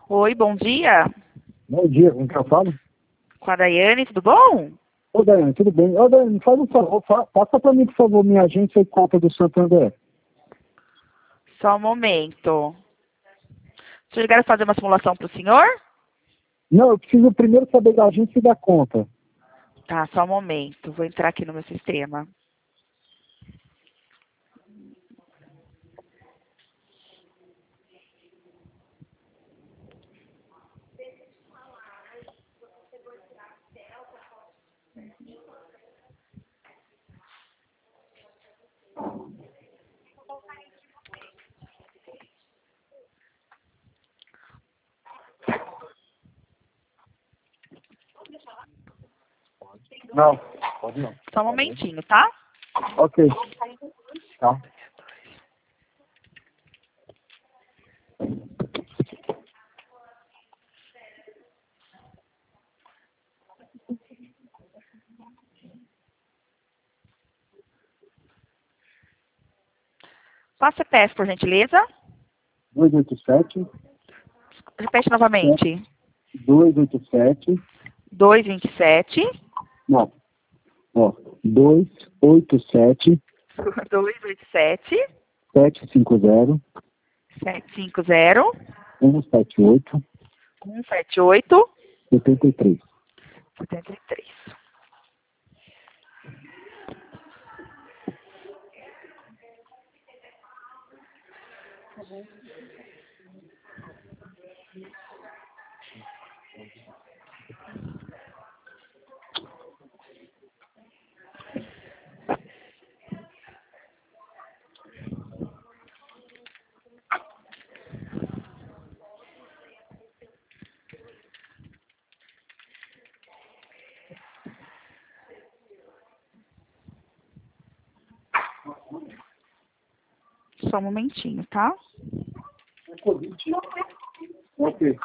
Oi, bom dia. Bom dia, com quem eu falo? Com a Daiane, tudo bom? Ô, Daiane, tudo bem? Ô, Daiane, faz um favor, passa para mim, por favor, minha agência e conta do Santander. Só um momento. Vocês ligaram fazer uma simulação para o senhor? Não, eu preciso primeiro saber da agência e da conta. Tá, só um momento. Vou entrar aqui no meu sistema. Não, pode não. Só um momentinho, tá? Ok. Tá. Passa CPF, por gentileza. 287, Repete novamente. 287, 227. não, ó, 287, 287. 750, 750. 178, 178. 73. 73. Só um momentinho, tá? Ok.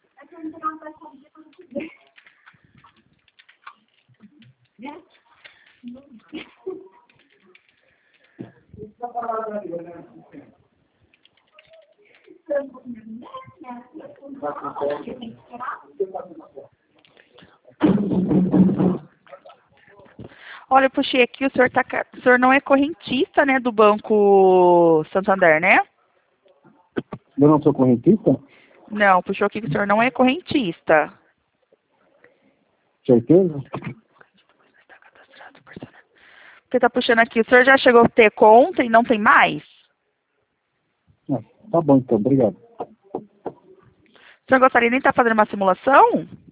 Olha, eu puxei aqui, o senhor não é correntista, né, do Banco Santander, né? Eu não sou correntista? Não, puxou aqui que o senhor não é correntista. Certeza? Porque tá puxando aqui, o senhor já chegou a ter conta e não tem mais? Tá bom, então, obrigado. O senhor gostaria de estar fazendo uma simulação?